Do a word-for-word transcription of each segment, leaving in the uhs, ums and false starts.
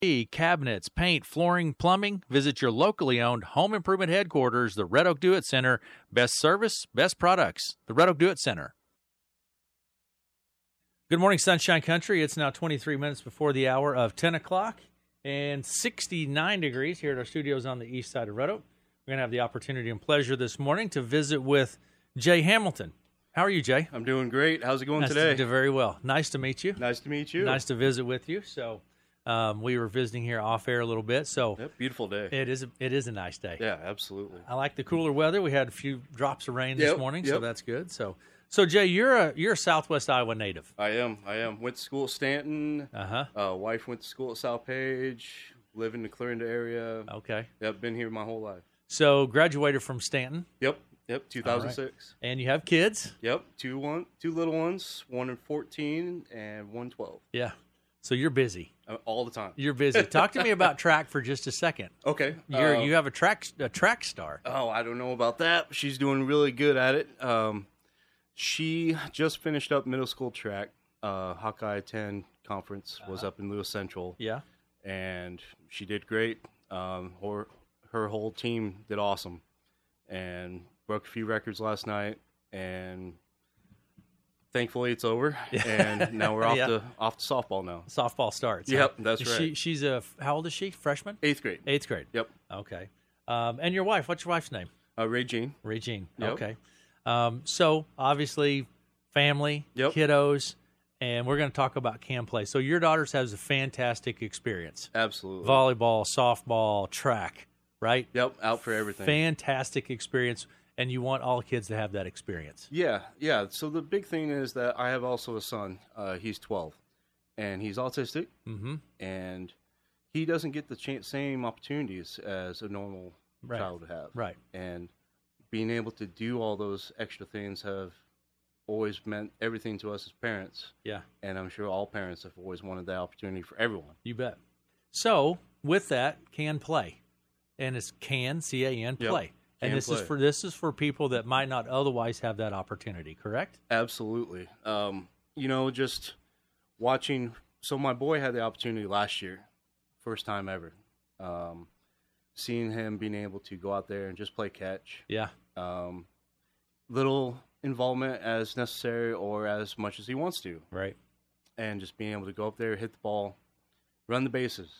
Cabinets, paint, flooring, plumbing. Visit your locally owned home improvement headquarters, the Red Oak Do-It Center. Best service, best products. The Red Oak Do-It Center. Good morning, Sunshine Country. It's now twenty-three minutes before the hour of ten o'clock and sixty-nine degrees here at our studios on the east side of Red Oak. We're going to have the opportunity and pleasure this morning to visit with Jay Hamilton. How are you, Jay? I'm doing great. How's it going nice today? To do very well. Nice to meet you. Nice to meet you. Nice to visit with you. So um, we were visiting here off air a little bit. So yep, beautiful day. It is. A, it is a nice day. Yeah, absolutely. I like the cooler weather. We had a few drops of rain yep, this morning, yep. so that's good. So, so Jay, you're a you're a Southwest Iowa native. I am. I am. Went to school at Stanton. Uh huh. Uh, wife went to school at South Page. Live in the Clarinda area. Okay. Yep. Been here my whole life. So graduated from Stanton. Yep. Yep. two thousand six. Right. And you have kids. Yep. Two one two little ones. One in fourteen and one twelve. Yeah. So you're busy uh, all the time. You're busy. Talk to me about track for just a second. Okay. You're uh, you have a track a track star. Oh, I don't know about that. She's doing really good at it. Um, she just finished up middle school track. Uh, Hawkeye ten conference was uh-huh. up in Lewis Central. Yeah. And she did great. Um, her her whole team did awesome, and broke a few records last night. And thankfully, it's over, and now we're off yeah. to off to softball now. Softball starts. Yep, huh? that's is right. She, she's a how old is she? Freshman. Eighth grade. Eighth grade. Yep. Okay. Um, and your wife? What's your wife's name? Uh, Ray Jean. Ray Jean. Yep. Okay. Um, so obviously, family, yep. kiddos, and we're going to talk about Can Play. So your daughters has a fantastic experience. Absolutely. Volleyball, softball, track, right? Yep. Out for everything. Fantastic experience. And you want all kids to have that experience. Yeah, yeah. So the big thing is that I have also a son. Uh, he's twelve, and he's autistic, mm-hmm. and he doesn't get the ch- same opportunities as a normal right. child would have. Right. And being able to do all those extra things have always meant everything to us as parents. Yeah. And I'm sure all parents have always wanted that opportunity for everyone. You bet. So with that, Can Play, and it's Can C A N Play. Yep. And this play. is for this is for people that might not otherwise have that opportunity, correct? Absolutely. Um, you know, just watching. So my boy had the opportunity last year, first time ever. Um, seeing him being able to go out there and just play catch. Yeah. Um, little involvement as necessary or as much as he wants to. Right. And just being able to go up there, hit the ball, run the bases,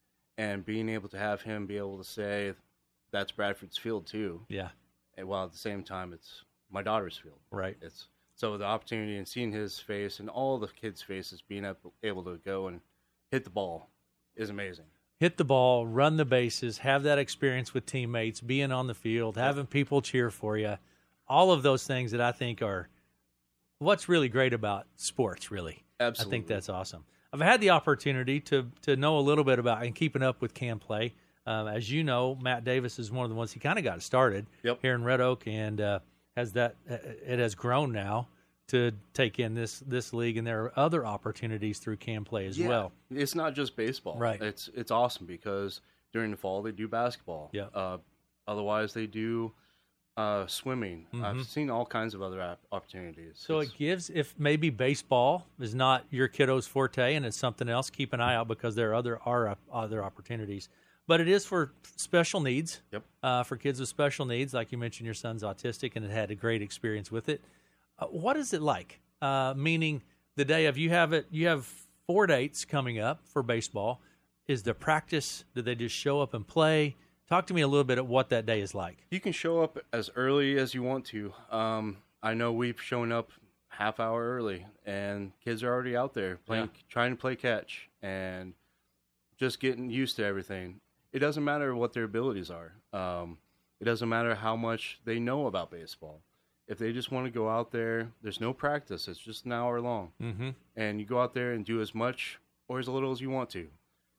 and being able to have him be able to say, that's Bradford's field too. Yeah. And while at the same time, it's my daughter's field. Right. It's so the opportunity and seeing his face and all the kids' faces being able to go and hit the ball is amazing. Hit the ball, run the bases, have that experience with teammates, being on the field, having people cheer for you. All of those things that I think are what's really great about sports, really. Absolutely. I think that's awesome. I've had the opportunity to to know a little bit about and keeping up with Can Play. Um, as you know, Matt Davis is one of the ones he kind of got started yep. here in Red Oak, and uh, has that it has grown now to take in this this league, and there are other opportunities through Can Play as yeah. well. It's not just baseball, right? It's it's awesome because during the fall they do basketball. Yeah. Uh, otherwise, they do uh, swimming. Mm-hmm. I've seen all kinds of other ap- opportunities. So it's, it gives if maybe baseball is not your kiddo's forte, and it's something else. Keep an eye out because there are other are other opportunities. But it is for special needs, yep. uh, for kids with special needs. Like you mentioned, your son's autistic and had a great experience with it. Uh, what is it like? Uh, meaning the day of you have it, you have four dates coming up for baseball. Is the practice? Do they just show up and play? Talk to me a little bit of what that day is like. You can show up as early as you want to. Um, I know we've shown up half hour early, and kids are already out there playing, yeah. trying to play catch, and just getting used to everything. It doesn't matter what their abilities are. Um, it doesn't matter how much they know about baseball. If they just want to go out there, there's no practice. It's just an hour long. Mm-hmm. And you go out there and do as much or as little as you want to.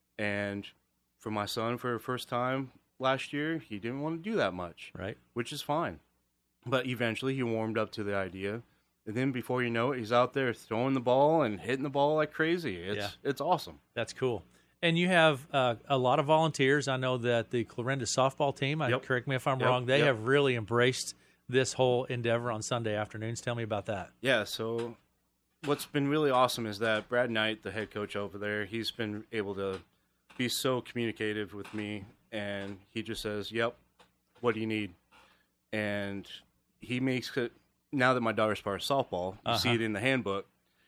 And for my son, for the first time last year, he didn't want to do that much. Right. Which is fine. But eventually he warmed up to the idea. And then before you know it, he's out there throwing the ball and hitting the ball like crazy. It's yeah. it's awesome. That's cool. And you have uh, a lot of volunteers. I know that the Clarinda softball team, I, yep. correct me if I'm yep. wrong, they yep. have really embraced this whole endeavor on Sunday afternoons. Tell me about that. Yeah, so what's been really awesome is that Brad Knight, the head coach over there, he's been able to be so communicative with me, and he just says, "Yep, what do you need?" And he makes it. Now that my daughter's part of softball, you uh-huh. see it in the handbook,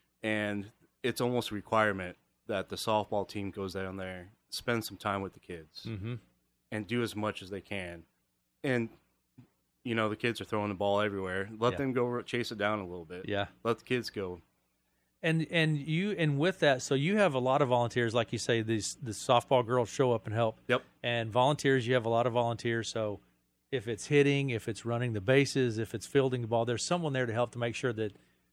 and it's almost a requirement that the softball team goes down there, spend some time with the kids, mm-hmm. and do as much as they can. And you know, the kids are throwing the ball everywhere. Let yeah. them go chase it down a little bit. Yeah, let the kids go. And and you and with that, so you have a lot of volunteers, like you say. These the softball girls show up and help. Yep. And volunteers, you have a lot of volunteers. So if it's hitting, if it's running the bases, if it's fielding the ball, there's someone there to help to make sure that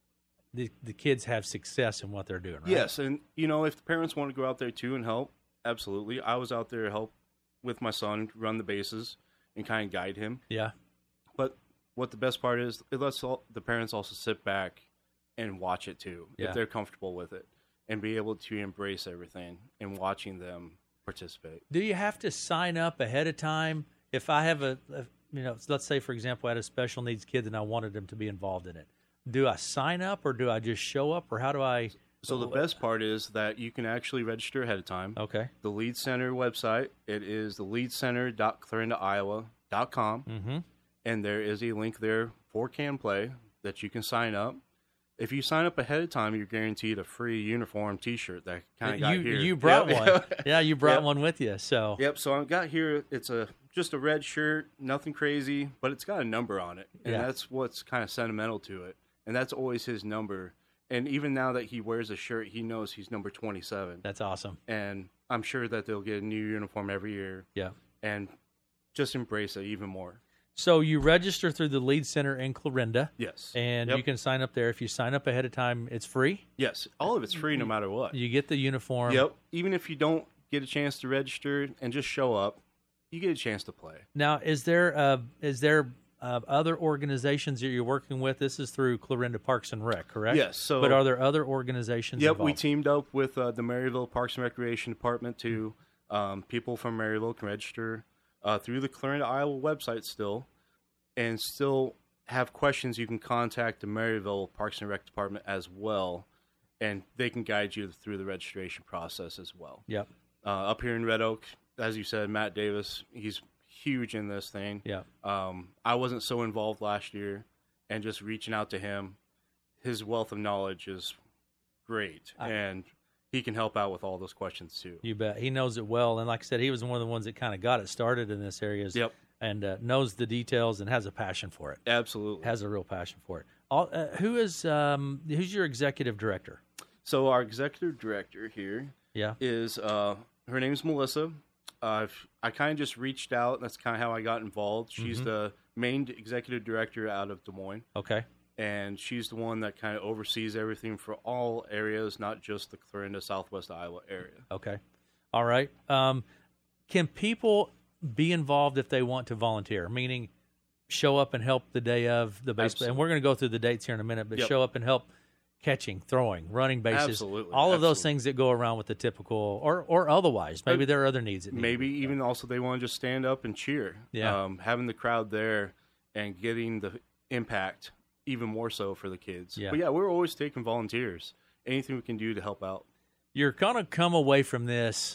the the kids have success in what they're doing. Right? Yes, and you know, if the parents want to go out there too and help, absolutely. I was out there to help with my son run the bases and kind of guide him. Yeah. But what the best part is, it lets all, the parents also sit back and watch it too, yeah. if they're comfortable with it, and be able to embrace everything and watching them participate. Do you have to sign up ahead of time? If I have a, a you know, let's say, for example, I had a special needs kid and I wanted them to be involved in it. Do I sign up or do I just show up, or how do I? So the best part is that you can actually register ahead of time. Okay. The Lead Center website, it is the lead center dot clarinda iowa dot com. Mm-hmm. And there is a link there for Can Play that you can sign up. If you sign up ahead of time, you're guaranteed a free uniform T-shirt that kind of got you, here. You brought yep. one. Yeah, you brought yep. one with you. So Yep, so I got here. It's a just a red shirt, nothing crazy, but it's got a number on it. And yeah. that's what's kind of sentimental to it. And that's always his number. And even now that he wears a shirt, he knows he's number twenty-seven. That's awesome. And I'm sure that they'll get a new uniform every year. Yeah. And just embrace it even more. So you register through the Lead Center in Clarinda. Yes. And yep. you can sign up there. If you sign up ahead of time, it's free? Yes. All of it's free no matter what. You get the uniform. Yep. Even if you don't get a chance to register and just show up, you get a chance to play. Now, is there uh, is there uh, other organizations that you're working with? This is through Clarinda Parks and Rec, correct? Yes. So, but are there other organizations Yep. involved? We teamed up with uh, the Maryville Parks and Recreation Department to um, people from Maryville can register uh, through the Clarinda, Iowa website still. And still have questions, you can contact the Maryville Parks and Rec Department as well, and they can guide you through the registration process as well. Yep. Uh, up here in Red Oak, as you said, Matt Davis, he's huge in this thing. Yeah. Um, I wasn't so involved last year, and just reaching out to him, his wealth of knowledge is great, I, and he can help out with all those questions too. You bet. He knows it well, and like I said, he was one of the ones that kind of got it started in this area. Yep. And uh, knows the details and has a passion for it. Absolutely. Has a real passion for it. All, uh, who is um, who's your executive director? So our executive director here yeah. is uh, her name's Melissa. Uh, I kind of just reached out. That's kind of how I got involved. She's mm-hmm. the main executive director out of Des Moines. Okay. And she's the one that kind of oversees everything for all areas, not just the Clarinda, Southwest Iowa area. Okay. All right. Um, can people be involved if they want to volunteer, meaning show up and help the day of the baseball? Absolutely. And we're going to go through the dates here in a minute, but yep. show up and help catching, throwing, running bases, Absolutely. all of Absolutely. those things that go around with the typical or, or otherwise. Maybe there are other needs. That need Maybe even also they want to just stand up and cheer. Yeah. Um, having the crowd there and getting the impact even more so for the kids. Yeah. But yeah, we're always taking volunteers. Anything we can do to help out. You're going to come away from this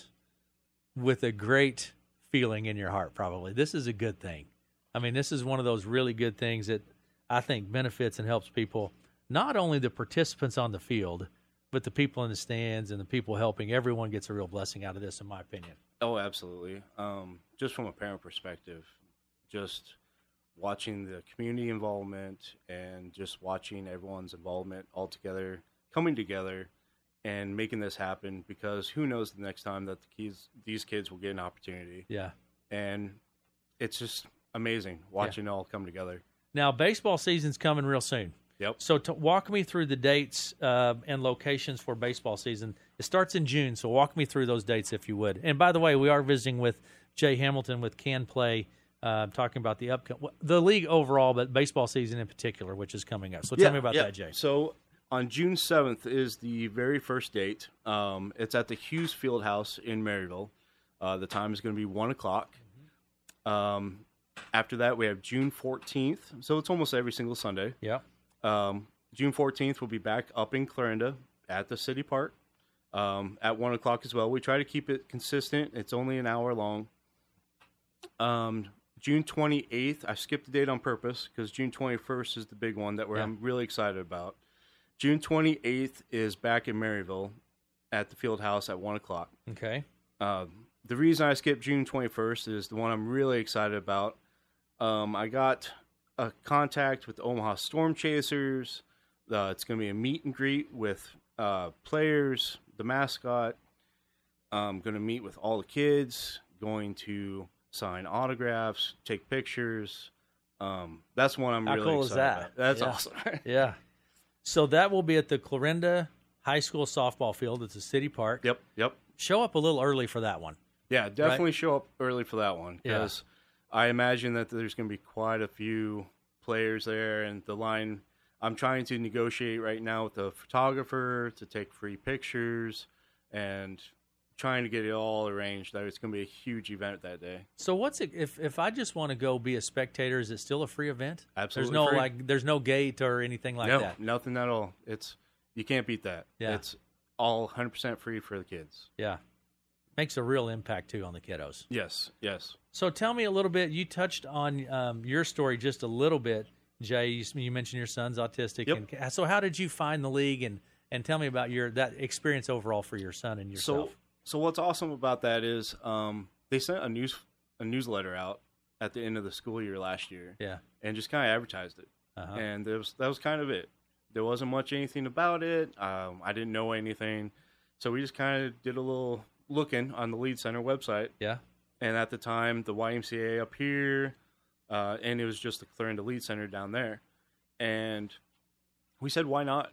with a great feeling in your heart, probably. This is a good thing. I mean, this is one of those really good things that I think benefits and helps people, not only the participants on the field, but the people in the stands and the people helping. Everyone gets a real blessing out of this, in my opinion. Oh, absolutely. Um, just from a parent perspective, just watching the community involvement and just watching everyone's involvement all together, coming together, and making this happen, because who knows the next time that the kids, these kids will get an opportunity. Yeah. And it's just amazing watching yeah. it all come together. Now, baseball season's coming real soon. Yep. So to walk me through the dates uh, and locations for baseball season. It starts in June, so walk me through those dates if you would. And by the way, we are visiting with Jay Hamilton with Can Play, uh, talking about the upcoming, the league overall, but baseball season in particular, which is coming up. So tell yeah, me about yeah. that, Jay. So on June seventh is the very first date. Um, it's at the Hughes Fieldhouse in Maryville. Uh, the time is going to be one o'clock. Mm-hmm. Um, after that, we have June fourteenth. So it's almost every single Sunday. Yeah. Um, June fourteenth, we'll be back up in Clarinda at the City Park. um, at one o'clock as well. We try to keep it consistent. It's only an hour long. Um, June twenty-eighth, I skipped the date on purpose because June twenty-first is the big one that we're, Yeah. I'm really excited about. June twenty-eighth is back in Maryville at the field house at one o'clock. Okay. Um, the reason I skipped June twenty-first is the one I'm really excited about. Um, I got a contact with the Omaha Storm Chasers. Uh, it's going to be a meet and greet with uh, players, the mascot. I'm going to meet with all the kids, going to sign autographs, take pictures. Um, that's one I'm How really cool is excited that? about. That's Yeah. awesome. Yeah. So that will be at the Clarinda High School softball field. It's a city park. Yep, yep. Show up a little early for that one. Yeah, definitely show up early for that one Yeah. because I imagine that there's going to be quite a few players there, and the line. I'm trying to negotiate right now with the photographer to take free pictures, and trying to get it all arranged. That it's going to be a huge event that day. So what's it if if I just want to go be a spectator? Is it still a free event? Absolutely, There's no free. like there's no gate or anything like no, that. nothing at all. It's you can't beat that. Yeah. It's all one hundred percent free for the kids. Yeah. Makes a real impact too on the kiddos. Yes, yes. So tell me a little bit. You touched on um, your story just a little bit, Jay. You, you mentioned your son's autistic. Yep. And so how did you find the league, and, and tell me about your that experience overall for your son and yourself? So, so what's awesome about that is um, they sent a news a newsletter out at the end of the school year last year, yeah. and just kind of advertised it. Uh-huh. And there was, that was kind of it. There wasn't much anything about it. Um, I didn't know anything, so we just kind of did a little looking on the Lead Center website. Yeah. And at the time, the Y M C A up here, uh, and it was just the Clarinda Lead Center down there. And we said, why not?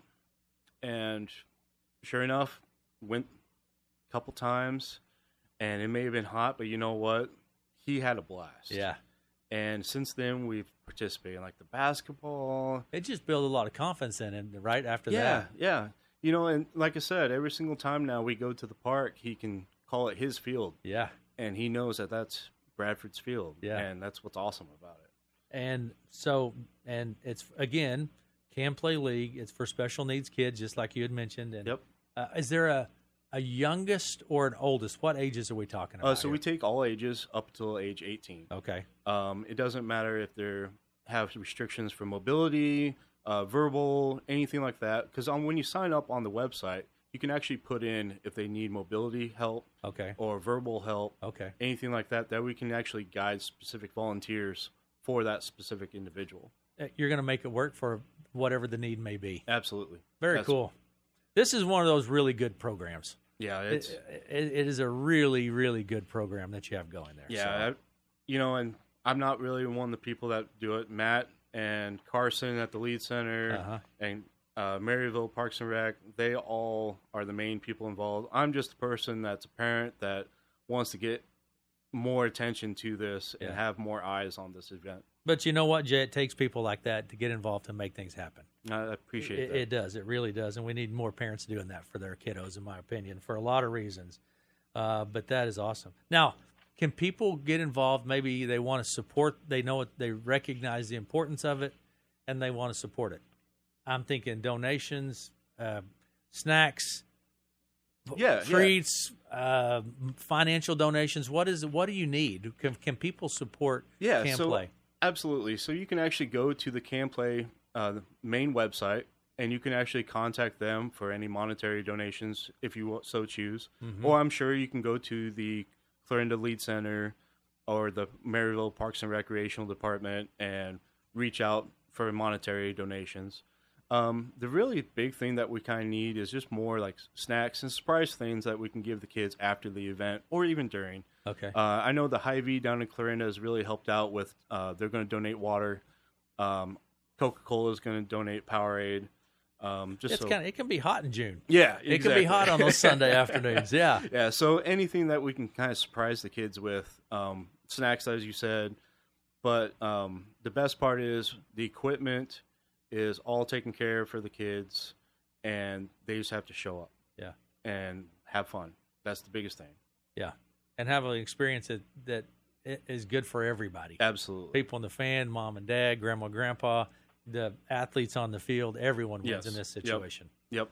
And sure enough, went a couple times, and it may have been hot, but you know what? He had a blast. Yeah. And since then, we've participated in like the basketball. It just built a lot of confidence in him, right after Yeah, that. yeah. You know, and like I said, every single time now we go to the park, he can call it his field. Yeah. And he knows that that's Bradford's field. Yeah. And that's what's awesome about it. And so, and it's, again, Can Play League. It's for special needs kids, just like you had mentioned. And, Yep. Uh, is there a, a youngest or an oldest? What ages are we talking about? Uh, so here? we take all ages up until age eighteen. Okay. Um, it doesn't matter if they have restrictions for mobility, uh, verbal, anything like that. Because um, when you sign up on the website, you can actually put in if they need mobility help Okay. or verbal help, Okay. anything like that, that we can actually guide specific volunteers for that specific individual. Uh, You're going to make it work for whatever the need may be. Absolutely. Very That's- cool. This is one of those really good programs. Yeah, it's It, it, it is a really, really good program that you have going there. yeah, So, I, you know, and I'm not really one of the people that do it. Matt and Carson at the Lead Center Uh-huh. and uh, Maryville Parks and Rec, they all are the main people involved. I'm just a person that's a parent that wants to get more attention to this and Yeah. have more eyes on this event. but you know what, Jay? It takes people like that to get involved to make things happen. I appreciate It, that. it does. It really does. And we need more parents doing that for their kiddos, in my opinion, for a lot of reasons. Uh, but that is awesome. Now, can people get involved? Maybe they want to support, they know it, they recognize the importance of it, and they want to support it. I'm thinking donations, uh, snacks, Yeah, yeah. treats, uh, financial donations. What is what do you need? Can, can people support Yeah, Can so Play? absolutely. So you can actually go to the Can Play uh, main website, and you can actually contact them for any monetary donations if you so choose. Mhm. Or I'm sure you can go to the Clarinda Lead Center or the Maryville Parks and Recreational Department and reach out for monetary donations. Um, the really big thing that we kind of need is just more like snacks and surprise things that we can give the kids after the event or even during. Okay. Uh, I know the Hy-Vee down in Clarinda has really helped out with, uh, they're going to donate water. Um, Coca-Cola is going to donate Powerade. Um, just it's so, kind of, it can be hot in June. yeah, It can be hot on those Sunday afternoons. Yeah. Yeah, so anything that we can kind of surprise the kids with, um, snacks, as you said. But um, the best part is the equipment is all taken care of for the kids, and they just have to show up. Yeah. And have fun. That's the biggest thing. Yeah. And have an experience that, that i- is good for everybody. Absolutely. People in the fan, mom and dad, grandma, grandpa, the athletes on the field, everyone wins Yes. in this Yep. situation. Yep.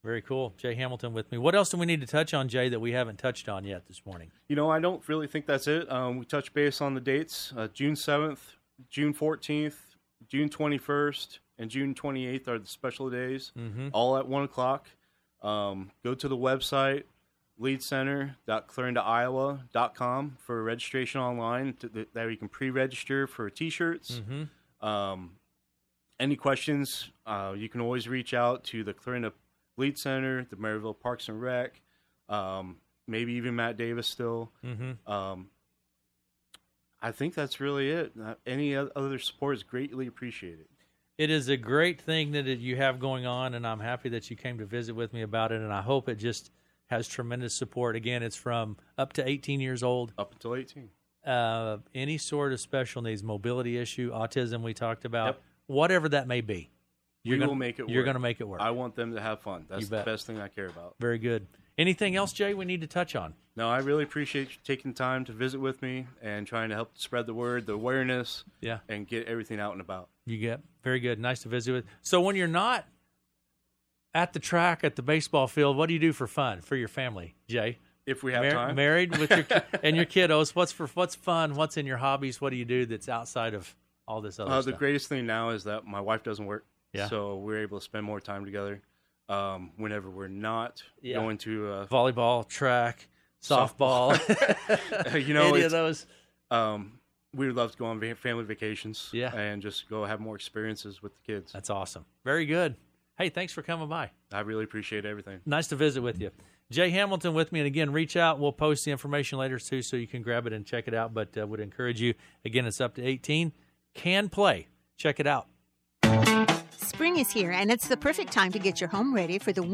Very cool. Jay Hamilton with me. What else do we need to touch on, Jay, that we haven't touched on yet this morning? You know, I don't really think that's it. Um, we touched base on the dates. Uh, June seventh, June fourteenth, June twenty-first, and June twenty-eighth are the special days, mm-hmm. all at one o'clock. Um, go to the website, lead center dot clarinda iowa dot com for registration online. To, that you can pre-register for T-shirts. Mm-hmm. Um, any questions, uh, you can always reach out to the Clarinda Lead Center, the Maryville Parks and Rec, um, maybe even Matt Davis still. Mm-hmm. Um, I think that's really it. Uh, any other support is greatly appreciated. It is a great thing that you have going on, and I'm happy that you came to visit with me about it, and I hope it just has tremendous support. Again, it's from up to eighteen years old. Up until eighteen. Uh, any sort of special needs, mobility issue, autism we talked about, Yep. whatever that may be. You're we gonna, will make it work. You're going to make it work. I want them to have fun. That's You the bet. best thing I care about. Very good. Anything else, Jay, we need to touch on? No, I really appreciate you taking time to visit with me and trying to help spread the word, the awareness, Yeah. and get everything out and about. You get very good. Nice to visit with. So when you're not at the track, at the baseball field, what do you do for fun for your family, Jay? If we have Mar- time. Married with your ki- and your kiddos. What's for what's fun? What's in your hobbies? What do you do that's outside of all this other Uh, stuff? the greatest thing now is that my wife doesn't work, Yeah. so we're able to spend more time together. Um, whenever we're not Yeah. going to, uh, Volleyball, track, softball. you know, Any of it's, those. um, we would love to go on va- family vacations, Yeah. and just go have more experiences with the kids. That's awesome. Very good. Hey, thanks for coming by. I really appreciate everything. Nice to visit with you. Jay Hamilton with me. And again, reach out. We'll post the information later, too, so you can grab it and check it out. But uh, would encourage you. Again, it's up to eighteen. Can play. Check it out. Spring is here, and it's the perfect time to get your home ready for the